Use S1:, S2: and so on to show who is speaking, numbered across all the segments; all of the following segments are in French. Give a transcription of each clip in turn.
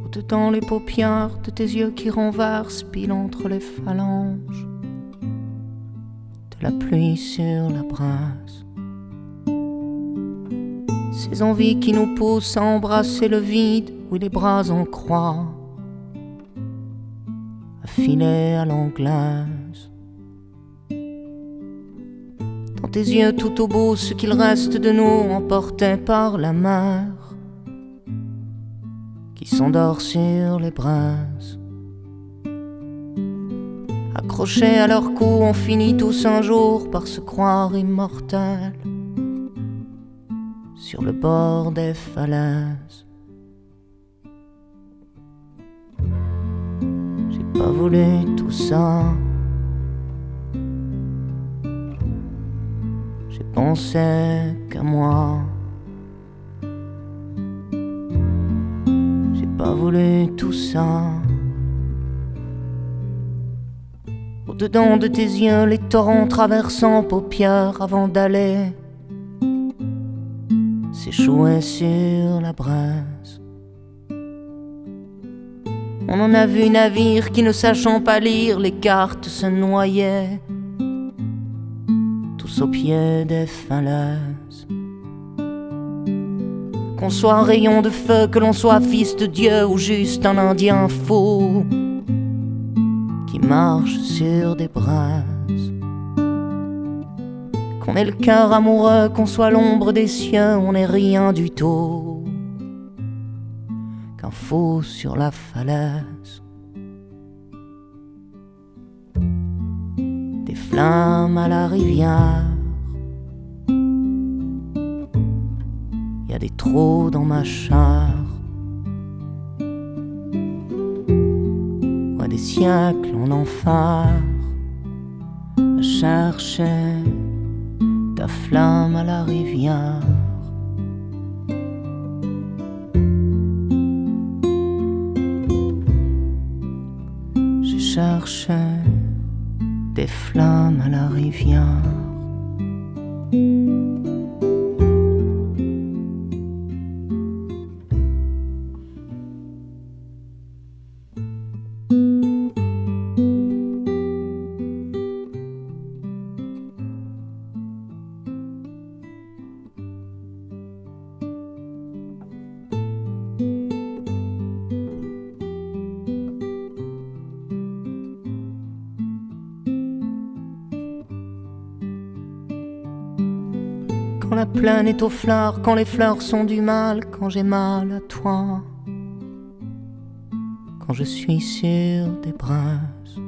S1: Au-dedans les paupières de tes yeux qui renversent, pile entre les phalanges de la pluie sur la brasse. Ces envies qui nous poussent à embrasser le vide, où les bras en croix, à filer à l'anglaise. Dans tes yeux tout au bout, ce qu'il reste de nous, emporté par la mer qui s'endort sur les braises. Accrochés à leur cou, on finit tous un jour par se croire immortels sur le bord des falaises. J'ai pas voulu tout ça, j'ai pensé qu'à moi. J'ai pas voulu tout ça. Au-dedans de tes yeux, les torrents traversant paupières avant d'aller s'échouer sur la braise. On en a vu navires qui, ne sachant pas lire les cartes, se noyaient tous au pied des falaises. Qu'on soit un rayon de feu, que l'on soit fils de Dieu ou juste un Indien fou qui marche sur des braises. Qu'on ait le cœur amoureux, qu'on soit l'ombre des cieux, on n'est rien du tout qu'un fou sur la falaise. Des flammes à la rivière, y a des trous dans ma chair. Ouais, des siècles en enfer à chercher ta flamme à la rivière. J'ai cherché des flammes à la rivière. Quand la plaine est aux fleurs, quand les fleurs sont du mal, quand j'ai mal à toi, quand je suis sur des braises,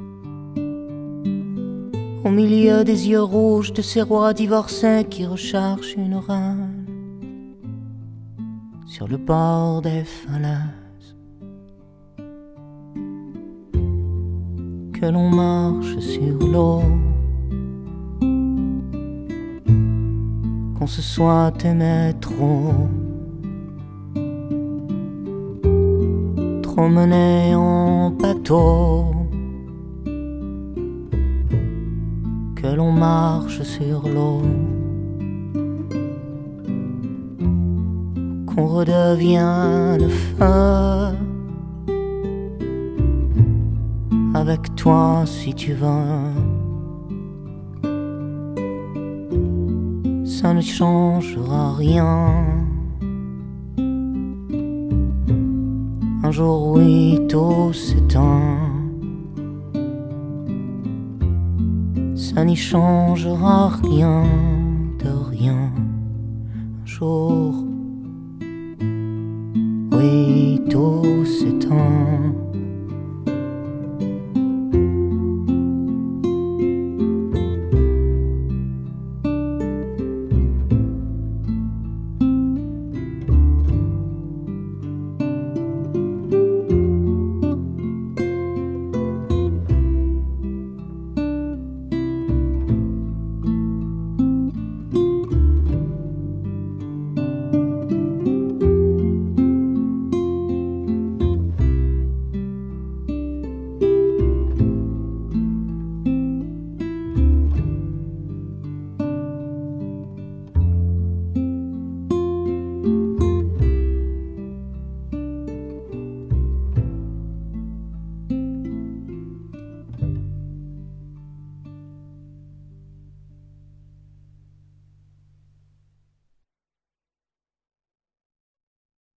S1: au milieu des yeux rouges de ces rois divorcés qui recherchent une reine sur le bord des falaises. Que l'on marche sur l'eau, qu'on se soit aimé trop, trop mené en bateau. Que l'on marche sur l'eau, qu'on redevienne feu avec toi si tu veux. Ça ne changera rien. Un jour oui, tout s'éteint. Ça n'y changera rien de rien. Un jour oui, tout s'éteint.